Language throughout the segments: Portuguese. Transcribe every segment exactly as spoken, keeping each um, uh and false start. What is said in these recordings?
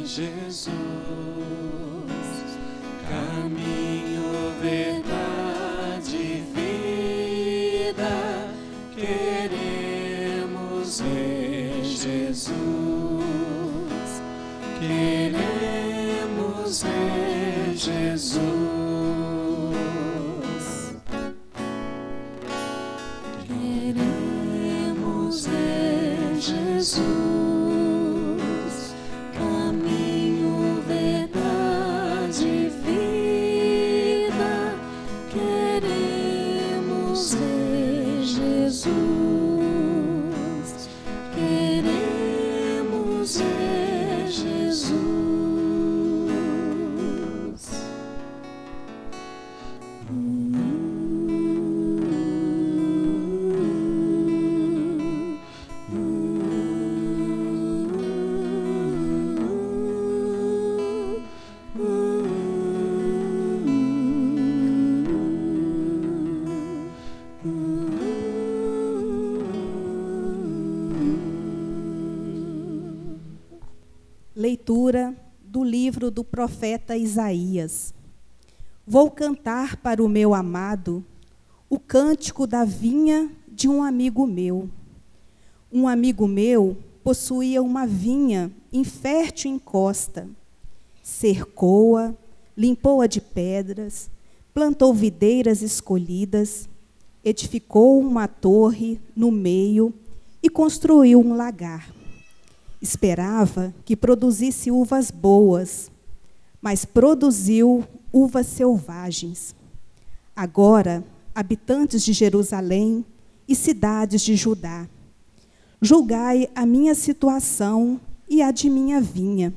Jesus, caminho, verdade e vida, queremos ver Jesus, queremos ver Jesus, queremos ver Jesus. Leitura do livro do profeta Isaías. Vou cantar para o meu amado o cântico da vinha de um amigo meu. Um amigo meu possuía uma vinha infértil em costa. Cercou-a, limpou-a de pedras, plantou videiras escolhidas, edificou uma torre no meio e construiu um lagar. Esperava que produzisse uvas boas, mas produziu uvas selvagens. Agora, habitantes de Jerusalém e cidades de Judá, julgai a minha situação e a de minha vinha.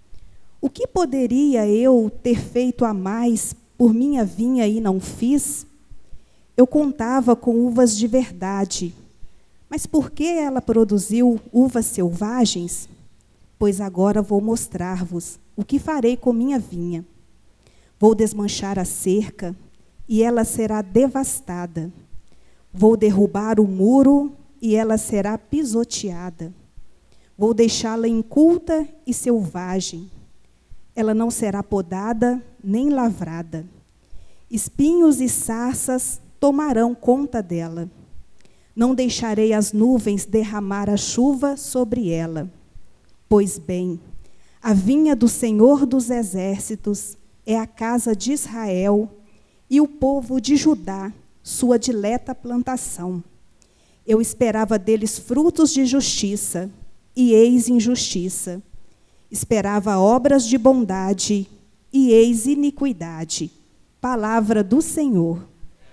O que poderia eu ter feito a mais por minha vinha e não fiz? Eu contava com uvas de verdade. Mas por que ela produziu uvas selvagens? Pois agora vou mostrar-vos o que farei com minha vinha. Vou desmanchar a cerca, e ela será devastada. Vou derrubar o muro, e ela será pisoteada. Vou deixá-la inculta e selvagem. Ela não será podada nem lavrada. Espinhos e sarças tomarão conta dela. Não deixarei as nuvens derramar a chuva sobre ela. Pois bem, a vinha do Senhor dos Exércitos é a casa de Israel e o povo de Judá, sua dileta plantação. Eu esperava deles frutos de justiça, e eis injustiça. Esperava obras de bondade, e eis iniquidade. Palavra do Senhor.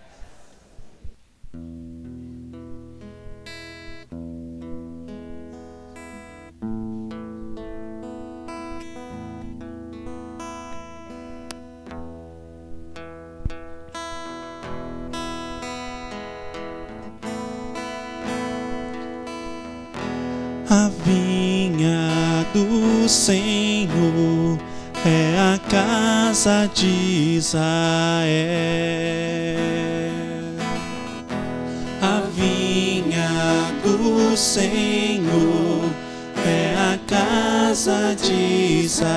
A vinha do Senhor é a casa de Israel. A vinha do Senhor é a casa de Israel.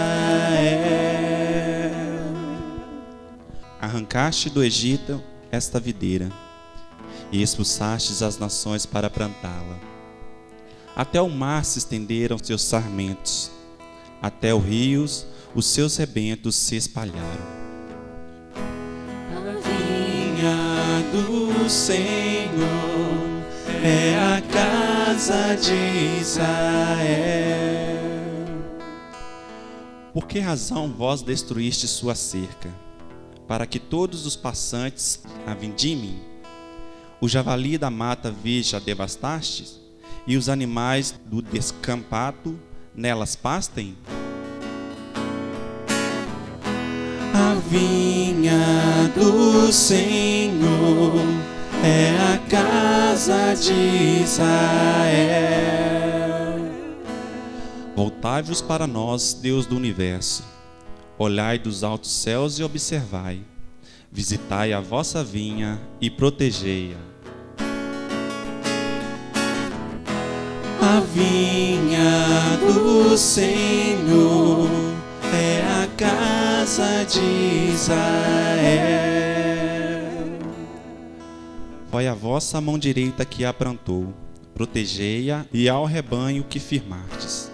Arrancaste do Egito esta videira e expulsastes as nações para plantá-la. Até o mar se estenderam seus sarmentos, até os rios, os seus rebentos se espalharam. A vinha do Senhor é a casa de Israel. Por que razão vós destruíste sua cerca, para que todos os passantes a vindimem? O javali da mata virgem a devastastes? E os animais do descampado nelas pastem? A vinha do Senhor é a casa de Israel. Voltai-vos para nós, Deus do universo. Olhai dos altos céus e observai. Visitai a vossa vinha e protegei-a. A vinha do Senhor casa de Israel. Foi a vossa mão direita que a plantou, protegei-a e ao rebanho que firmastes.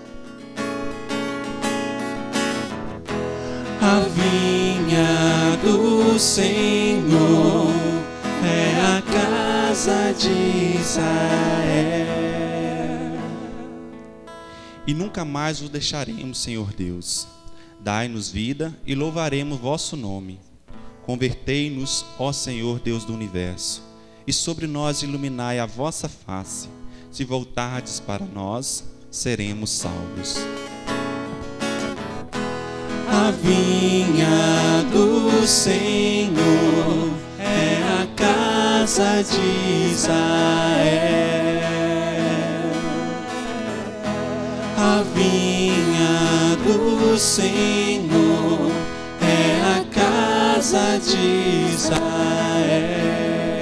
A vinha do Senhor é a casa de Israel. E nunca mais o deixaremos, Senhor Deus. Dai-nos vida e louvaremos vosso nome. Convertei-nos, ó Senhor Deus do universo, e sobre nós iluminai a vossa face. Se voltardes para nós, seremos salvos. A vinha do Senhor é a casa de Israel. A vinha do Senhor é a casa de Israel.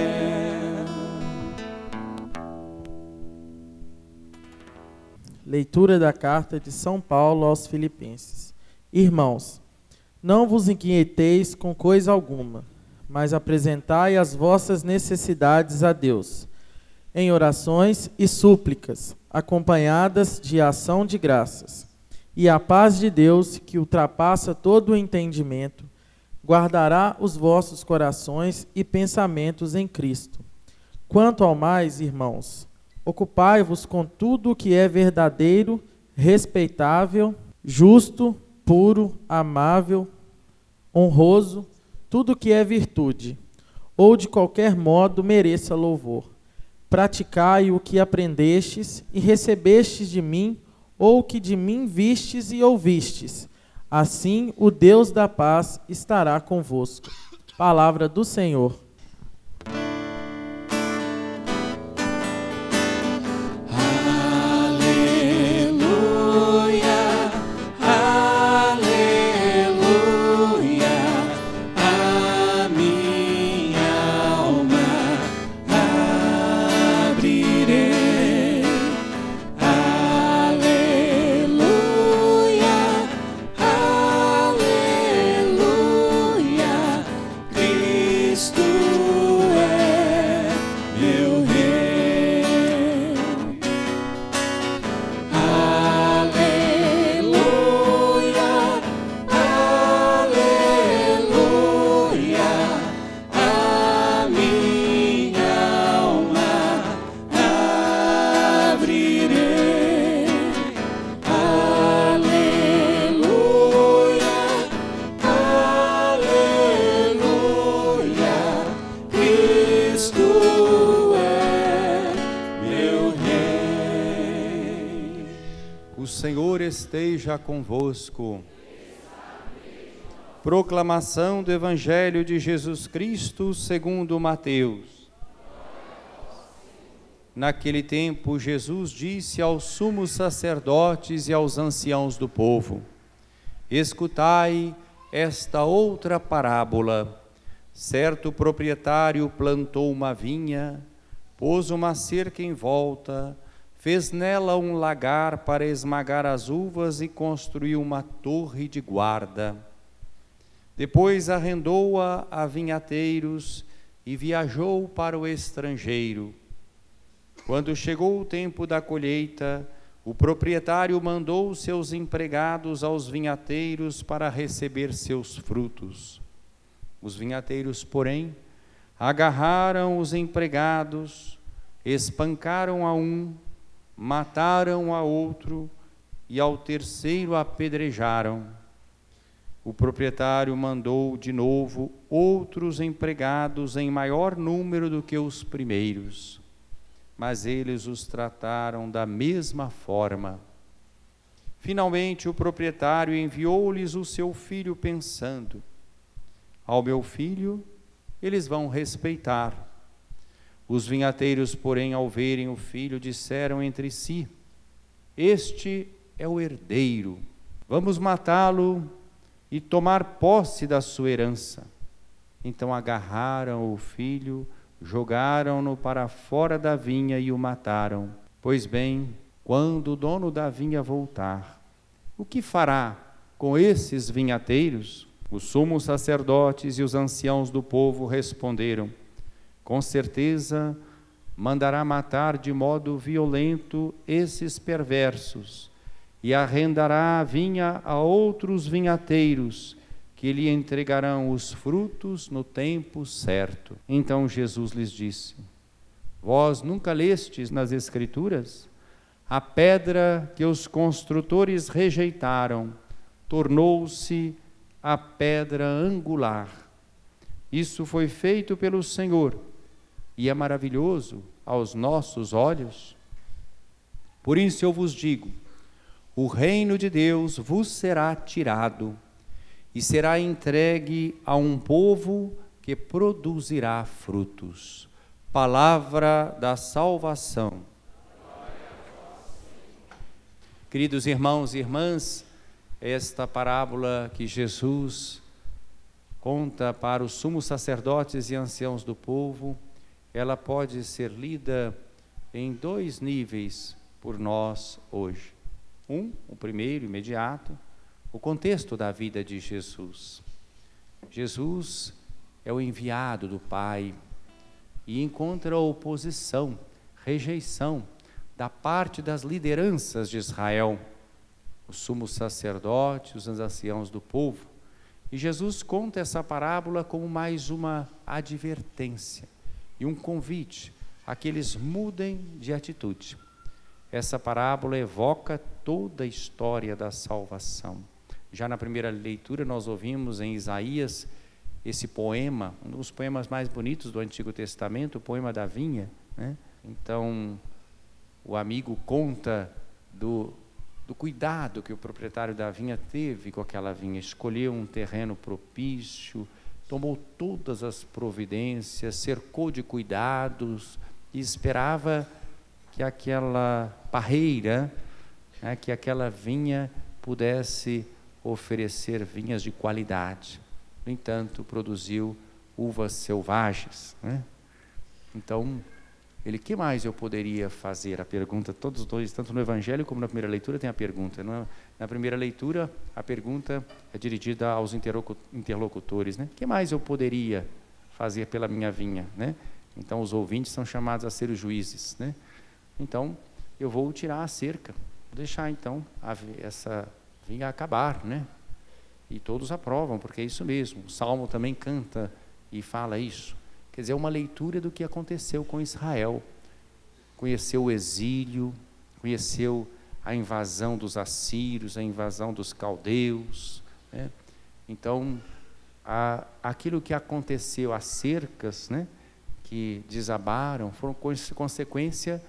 Leitura da carta de São Paulo aos Filipenses. Irmãos, não vos inquieteis com coisa alguma, mas apresentai as vossas necessidades a Deus, em orações e súplicas, acompanhadas de ação de graças. E a paz de Deus, que ultrapassa todo o entendimento, guardará os vossos corações e pensamentos em Cristo. Quanto ao mais, irmãos, ocupai-vos com tudo o que é verdadeiro, respeitável, justo, puro, amável, honroso, tudo que é virtude, ou de qualquer modo mereça louvor. Praticai o que aprendestes e recebestes de mim, ou que de mim vistes e ouvistes. Assim o Deus da paz estará convosco. Palavra do Senhor. Esteja convosco. Proclamação do Evangelho de Jesus Cristo segundo Mateus. Naquele tempo, Jesus disse aos sumos sacerdotes e aos anciãos do povo: escutai esta outra parábola. Certo proprietário plantou uma vinha, pôs uma cerca em volta, fez nela um lagar para esmagar as uvas e construiu uma torre de guarda. Depois arrendou-a a vinhateiros e viajou para o estrangeiro. Quando chegou o tempo da colheita, o proprietário mandou seus empregados aos vinhateiros para receber seus frutos. Os vinhateiros, porém, agarraram os empregados, espancaram a um, mataram a outro e ao terceiro apedrejaram. O proprietário mandou de novo outros empregados em maior número do que os primeiros, mas eles os trataram da mesma forma. Finalmente o proprietário enviou-lhes o seu filho pensando: ao meu filho eles vão respeitar. Os vinhateiros, porém, ao verem o filho, disseram entre si: este é o herdeiro, vamos matá-lo e tomar posse da sua herança. Então agarraram o filho, jogaram-no para fora da vinha e o mataram. Pois bem, quando o dono da vinha voltar, o que fará com esses vinhateiros? Os sumos sacerdotes e os anciãos do povo responderam: com certeza mandará matar de modo violento esses perversos e arrendará a vinha a outros vinhateiros, que lhe entregarão os frutos no tempo certo. Então Jesus lhes disse: vós nunca lestes nas Escrituras? A pedra que os construtores rejeitaram tornou-se a pedra angular. Isso foi feito pelo Senhor e é maravilhoso aos nossos olhos. Por isso eu vos digo: o reino de Deus vos será tirado e será entregue a um povo que produzirá frutos. Palavra da salvação. Queridos irmãos e irmãs, esta parábola que Jesus conta para os sumos sacerdotes e anciãos do povo, ela pode ser lida em dois níveis por nós hoje. Um, o primeiro, imediato, o contexto da vida de Jesus. Jesus é o enviado do Pai e encontra oposição, rejeição da parte das lideranças de Israel, os sumos sacerdotes, os anciãos do povo. E Jesus conta essa parábola como mais uma advertência e um convite a que eles mudem de atitude. Essa parábola evoca toda a história da salvação. Já na primeira leitura nós ouvimos em Isaías esse poema, um dos poemas mais bonitos do Antigo Testamento, o poema da vinha, né? Então, o amigo conta do, do cuidado que o proprietário da vinha teve com aquela vinha, escolheu um terreno propício, tomou todas as providências, cercou de cuidados e esperava que aquela parreira, né, que aquela vinha pudesse oferecer vinhas de qualidade. No entanto, produziu uvas selvagens, né? Então, ele, que mais eu poderia fazer? A pergunta, todos os dois, tanto no Evangelho como na primeira leitura, tem a pergunta. Na primeira leitura, a pergunta é dirigida aos interlocutores, né? Que mais eu poderia fazer pela minha vinha, né? Então, os ouvintes são chamados a ser os juízes, né? Então, eu vou tirar a cerca, vou deixar então a, essa vinha acabar, né? E todos aprovam, porque é isso mesmo. O Salmo também canta e fala isso. Quer dizer, é uma leitura do que aconteceu com Israel. Conheceu o exílio, conheceu a invasão dos assírios, a invasão dos caldeus, né? Então, a, aquilo que aconteceu, as cercas, né, que desabaram, foram consequência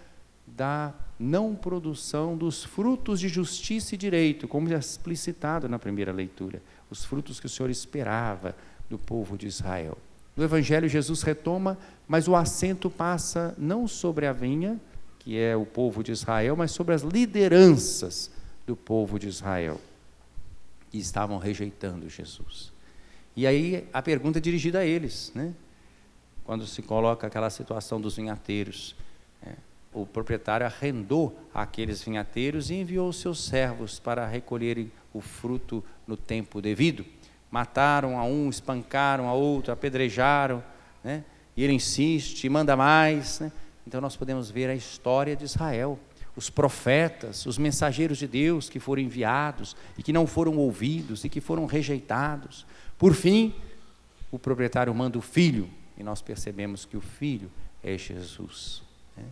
da não produção dos frutos de justiça e direito, como é explicitado na primeira leitura, os frutos que o Senhor esperava do povo de Israel. No Evangelho, Jesus retoma, mas o acento passa não sobre a vinha, que é o povo de Israel, mas sobre as lideranças do povo de Israel, que estavam rejeitando Jesus. E aí a pergunta é dirigida a eles, né? Quando se coloca aquela situação dos vinhateiros, né? O proprietário arrendou aqueles vinhateiros e enviou seus servos para recolherem o fruto no tempo devido. Mataram a um, espancaram a outro, apedrejaram, né? E ele insiste, manda mais, né? Então nós podemos ver a história de Israel, os profetas, os mensageiros de Deus que foram enviados e que não foram ouvidos e que foram rejeitados. Por fim, o proprietário manda o filho, e nós percebemos que o filho é Jesus, né?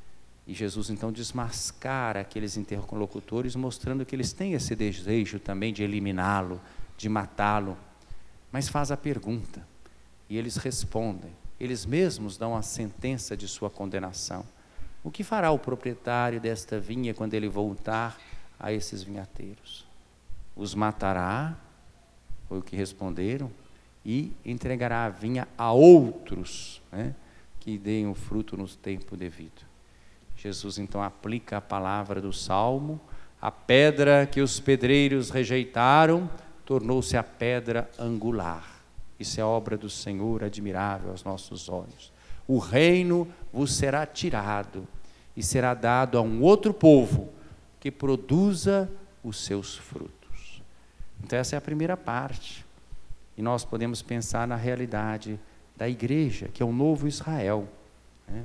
E Jesus então desmascara aqueles interlocutores, mostrando que eles têm esse desejo também de eliminá-lo, de matá-lo, mas faz a pergunta, e eles respondem, eles mesmos dão a sentença de sua condenação. O que fará o proprietário desta vinha quando ele voltar a esses vinhateiros? Os matará, foi o que responderam, e entregará a vinha a outros, né, que deem o fruto no tempo devido. Jesus então aplica a palavra do Salmo: a pedra que os pedreiros rejeitaram tornou-se a pedra angular. Isso é obra do Senhor, admirável aos nossos olhos. O reino vos será tirado e será dado a um outro povo que produza os seus frutos. Então essa é a primeira parte. E nós podemos pensar na realidade da igreja, que é o novo Israel, né?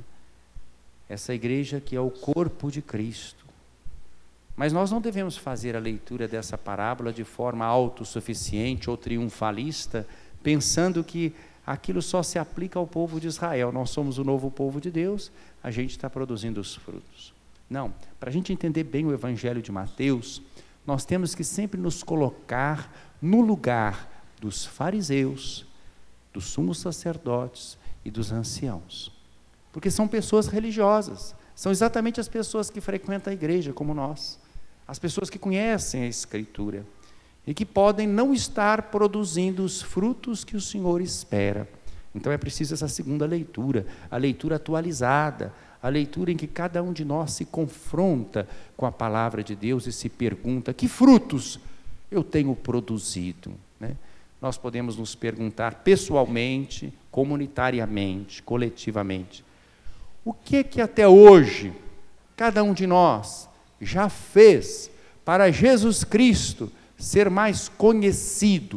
Essa igreja que é o corpo de Cristo. Mas nós não devemos fazer a leitura dessa parábola de forma autossuficiente ou triunfalista, pensando que aquilo só se aplica ao povo de Israel. Nós somos o novo povo de Deus, a gente está produzindo os frutos. Não, para a gente entender bem o Evangelho de Mateus, nós temos que sempre nos colocar no lugar dos fariseus, dos sumos sacerdotes e dos anciãos. Porque são pessoas religiosas, são exatamente as pessoas que frequentam a igreja como nós, as pessoas que conhecem a Escritura e que podem não estar produzindo os frutos que o Senhor espera. Então é preciso essa segunda leitura, a leitura atualizada, a leitura em que cada um de nós se confronta com a palavra de Deus e se pergunta: que frutos eu tenho produzido, né? Nós podemos nos perguntar pessoalmente, comunitariamente, coletivamente: o que que até hoje cada um de nós já fez para Jesus Cristo ser mais conhecido,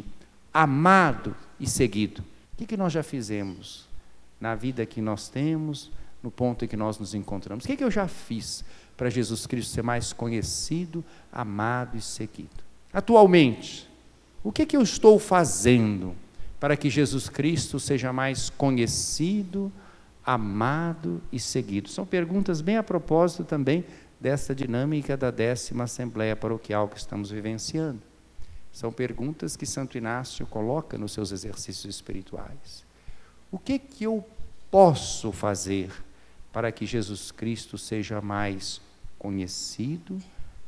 amado e seguido? O que que nós já fizemos na vida que nós temos, no ponto em que nós nos encontramos? O que que eu já fiz para Jesus Cristo ser mais conhecido, amado e seguido? Atualmente, o que que eu estou fazendo para que Jesus Cristo seja mais conhecido, amado e seguido? São perguntas bem a propósito também dessa dinâmica da décima Assembleia Paroquial que estamos vivenciando. São perguntas que Santo Inácio coloca nos seus exercícios espirituais. O que que eu posso fazer para que Jesus Cristo seja mais conhecido,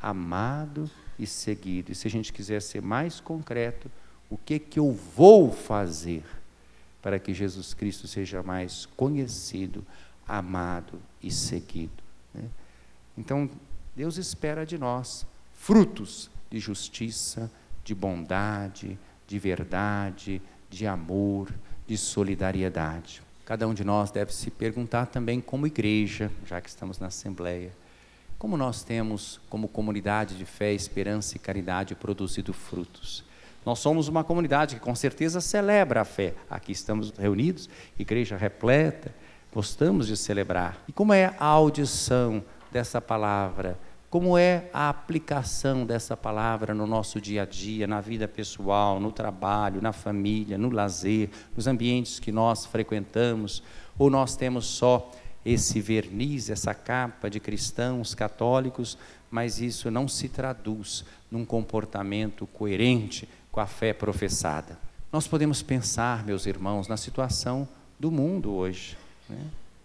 amado e seguido? E se a gente quiser ser mais concreto, o que que eu vou fazer para que Jesus Cristo seja mais conhecido, amado e seguido, né? Então, Deus espera de nós frutos de justiça, de bondade, de verdade, de amor, de solidariedade. Cada um de nós deve se perguntar também como igreja, já que estamos na Assembleia, como nós temos, como comunidade de fé, esperança e caridade, produzido frutos. Nós somos uma comunidade que com certeza celebra a fé. Aqui estamos reunidos, igreja repleta, gostamos de celebrar. E como é a audição dessa palavra? Como é a aplicação dessa palavra no nosso dia a dia, na vida pessoal, no trabalho, na família, no lazer, nos ambientes que nós frequentamos? Ou nós temos só esse verniz, essa capa de cristãos católicos, mas isso não se traduz num comportamento coerente com a fé professada? Nós podemos pensar, meus irmãos, na situação do mundo hoje, né?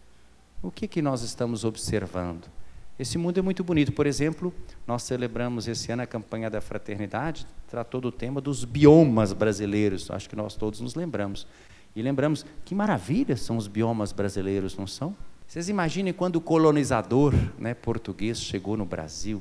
O que que nós estamos observando? Esse mundo é muito bonito. Por exemplo, nós celebramos esse ano a campanha da fraternidade, tratou do tema dos biomas brasileiros, acho que nós todos nos lembramos. E lembramos, que maravilha são os biomas brasileiros, não são? Vocês imaginem quando o colonizador, né, português chegou no Brasil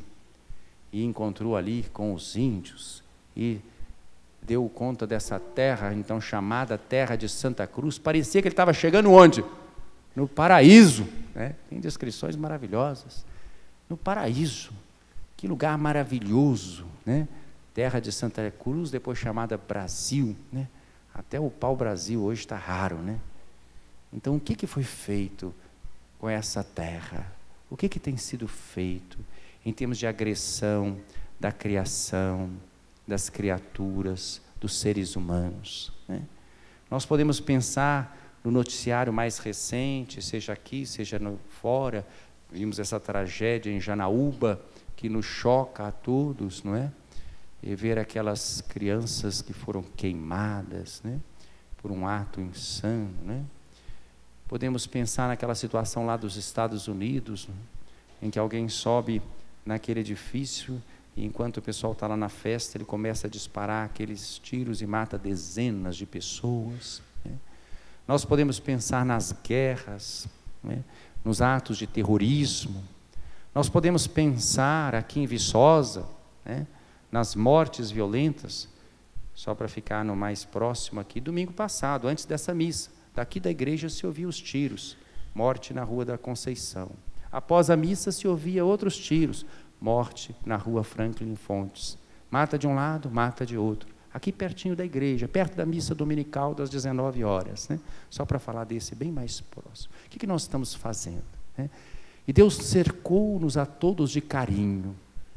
e encontrou ali com os índios e deu conta dessa terra, então chamada Terra de Santa Cruz. Parecia que ele estava chegando onde? No paraíso, né? Tem descrições maravilhosas. No paraíso, que lugar maravilhoso, né? Terra de Santa Cruz, depois chamada Brasil, né? Até o pau-brasil hoje está raro, né? Então, o que que foi feito com essa terra? O que que tem sido feito em termos de agressão da criação, das criaturas, dos seres humanos, né? Nós podemos pensar no noticiário mais recente, seja aqui, seja no, fora. Vimos essa tragédia em Janaúba, que nos choca a todos, não é? E ver aquelas crianças que foram queimadas, né? Por um ato insano, né? Podemos pensar naquela situação lá dos Estados Unidos, né? Em que alguém sobe naquele edifício e enquanto o pessoal está lá na festa, ele começa a disparar aqueles tiros e mata dezenas de pessoas, né? Nós podemos pensar nas guerras, né? Nos atos de terrorismo. Nós podemos pensar aqui em Viçosa, né? Nas mortes violentas. Só para ficar no mais próximo aqui, domingo passado, antes dessa missa, daqui da igreja se ouvia os tiros, morte na Rua da Conceição. Após a missa se ouvia outros tiros, morte na Rua Franklin Fontes. Mata de um lado, mata de outro. aqui pertinho da igreja, perto da missa dominical das dezenove horas, né? Só para falar desse bem mais próximo. O que, que nós estamos fazendo? Né? E Deus cercou-nos a todos de carinho.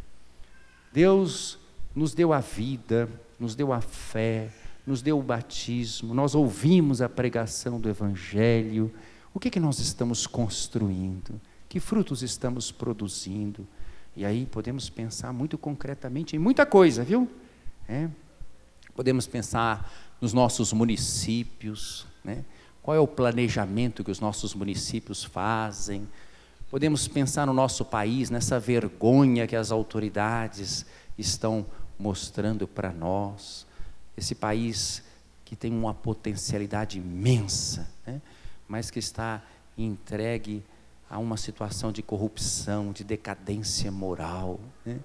Deus nos deu a vida, nos deu a fé, nos deu o batismo, nós ouvimos a pregação do Evangelho. O que, que nós estamos construindo? Que frutos estamos produzindo? E aí podemos pensar muito concretamente em muita coisa, viu? É. Podemos pensar nos nossos municípios, né? Qual é o planejamento que os nossos municípios fazem? Podemos pensar no nosso país, nessa vergonha que as autoridades estão mostrando para nós. Esse país que tem uma potencialidade imensa, né? Mas que está entregue a uma situação de corrupção, de decadência moral, né?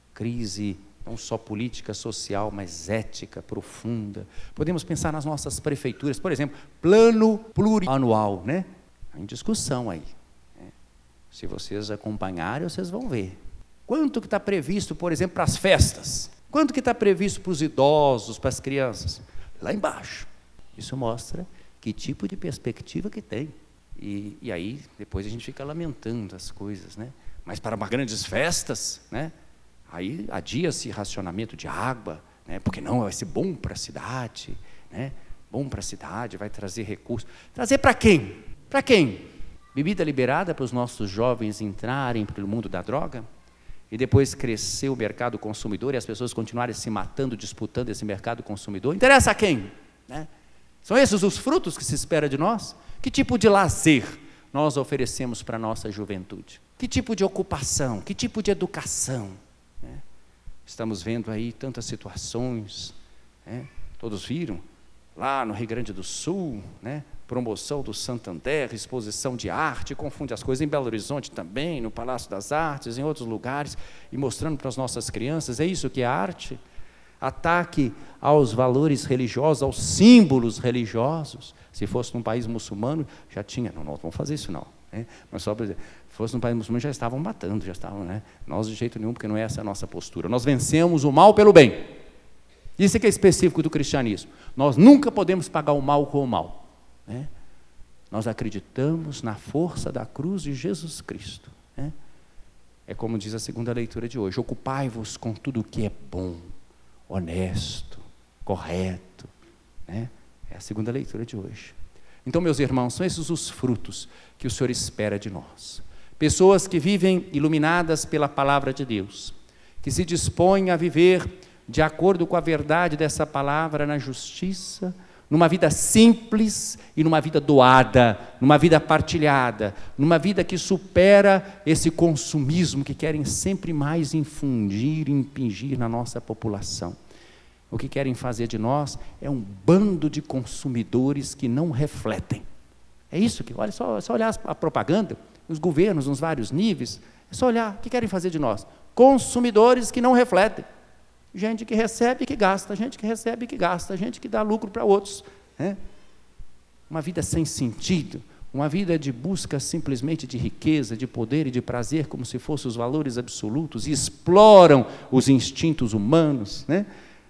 Crise não só política, social, mas ética profunda. Podemos pensar nas nossas prefeituras, por exemplo, plano plurianual, né? Em discussão aí. Né? Se vocês acompanharem, vocês vão ver. Quanto que está previsto, por exemplo, para as festas? Quanto que está previsto para os idosos, para as crianças? Lá embaixo. Isso mostra que tipo de perspectiva que tem. E, e aí, depois a gente fica lamentando as coisas, né? Mas para umas grandes festas, né? Aí adia-se racionamento de água, né? Porque não, vai ser bom para a cidade, né? Bom para a cidade, vai trazer recursos. Trazer para quem? Para quem? Bebida liberada para os nossos jovens entrarem para o mundo da droga? E depois crescer o mercado consumidor e as pessoas continuarem se matando, disputando esse mercado consumidor? Interessa a quem? Né? São esses os frutos que se espera de nós? Que tipo de lazer nós oferecemos para a nossa juventude? Que tipo de ocupação? Que tipo de educação? Né? Estamos vendo aí tantas situações, né? Todos viram? Lá no Rio Grande do Sul, né? Promoção do Santander, exposição de arte, confunde as coisas, em Belo Horizonte também, no Palácio das Artes, em outros lugares, e mostrando para as nossas crianças, é isso que é arte? Ataque aos valores religiosos, aos símbolos religiosos. Se fosse num país muçulmano, já tinha, não, não vamos fazer isso não, né? Mas só para dizer, se fosse num país muçulmano, já estavam matando, já estavam, né? Nós de jeito nenhum, porque não é essa a nossa postura. Nós vencemos o mal pelo bem. Isso é que é específico do cristianismo. Nós nunca podemos pagar o mal com o mal. Né? Nós acreditamos na força da cruz de Jesus Cristo. Né? É como diz a segunda leitura de hoje: ocupai-vos com tudo o que é bom, honesto, correto. Né? É a segunda leitura de hoje. Então, meus irmãos, são esses os frutos que o Senhor espera de nós. Pessoas que vivem iluminadas pela palavra de Deus, que se dispõem a viver de acordo com a verdade dessa palavra na justiça, numa vida simples e numa vida doada, numa vida partilhada, numa vida que supera esse consumismo que querem sempre mais infundir e impingir na nossa população. O que querem fazer de nós é um bando de consumidores que não refletem. É isso que, olha, só, só olhar a propaganda, os governos nos vários níveis, é só olhar o que querem fazer de nós. Consumidores que não refletem. Gente que recebe e que gasta, gente que recebe e que gasta, gente que dá lucro para outros. Né? Uma vida sem sentido, uma vida de busca simplesmente de riqueza, de poder e de prazer, como se fossem os valores absolutos, e exploram os instintos humanos, né?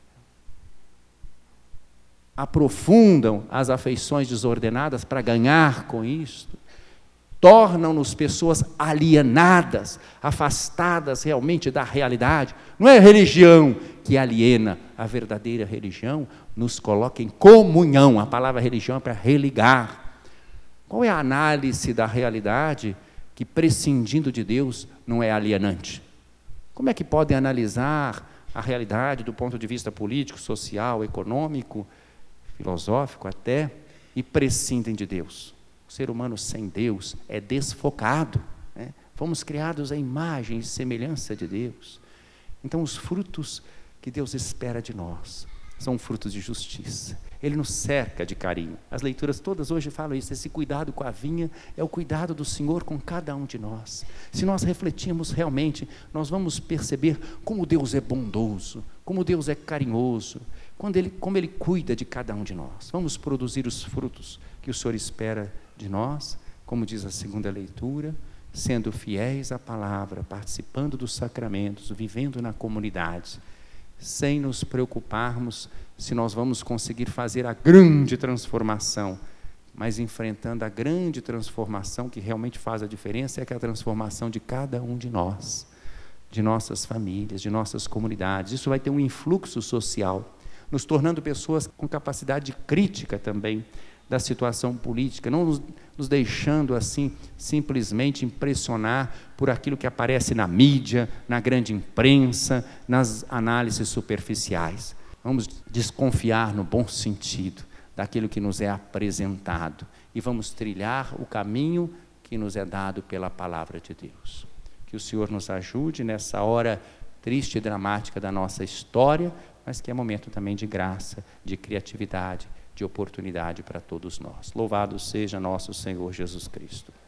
Aprofundam as afeições desordenadas para ganhar com isto. Tornam-nos pessoas alienadas, afastadas realmente da realidade. Não é a religião que aliena, a verdadeira religião nos coloca em comunhão. A palavra religião é para religar. Qual é a análise da realidade que, prescindindo de Deus, não é alienante? Como é que podem analisar a realidade do ponto de vista político, social, econômico, filosófico até, e prescindem de Deus? O ser humano sem Deus é desfocado. Né? Fomos criados à imagem e semelhança de Deus. Então, os frutos que Deus espera de nós são frutos de justiça. Ele nos cerca de carinho. As leituras todas hoje falam isso. Esse cuidado com a vinha é o cuidado do Senhor com cada um de nós. Se nós refletirmos realmente, nós vamos perceber como Deus é bondoso, como Deus é carinhoso, quando ele, como Ele cuida de cada um de nós. Vamos produzir os frutos que o Senhor espera de nós, como diz a segunda leitura, sendo fiéis à palavra, participando dos sacramentos, vivendo na comunidade, sem nos preocuparmos se nós vamos conseguir fazer a grande transformação, mas enfrentando a grande transformação que realmente faz a diferença, é que é a transformação de cada um de nós, de nossas famílias, de nossas comunidades. Isso vai ter um influxo social, nos tornando pessoas com capacidade crítica também da situação política, não nos, nos deixando assim simplesmente impressionar por aquilo que aparece na mídia, na grande imprensa, nas análises superficiais. Vamos desconfiar no bom sentido daquilo que nos é apresentado e vamos trilhar o caminho que nos é dado pela palavra de Deus. Que o Senhor nos ajude nessa hora triste e dramática da nossa história, mas que é momento também de graça, de criatividade, de oportunidade para todos nós. Louvado seja nosso Senhor Jesus Cristo.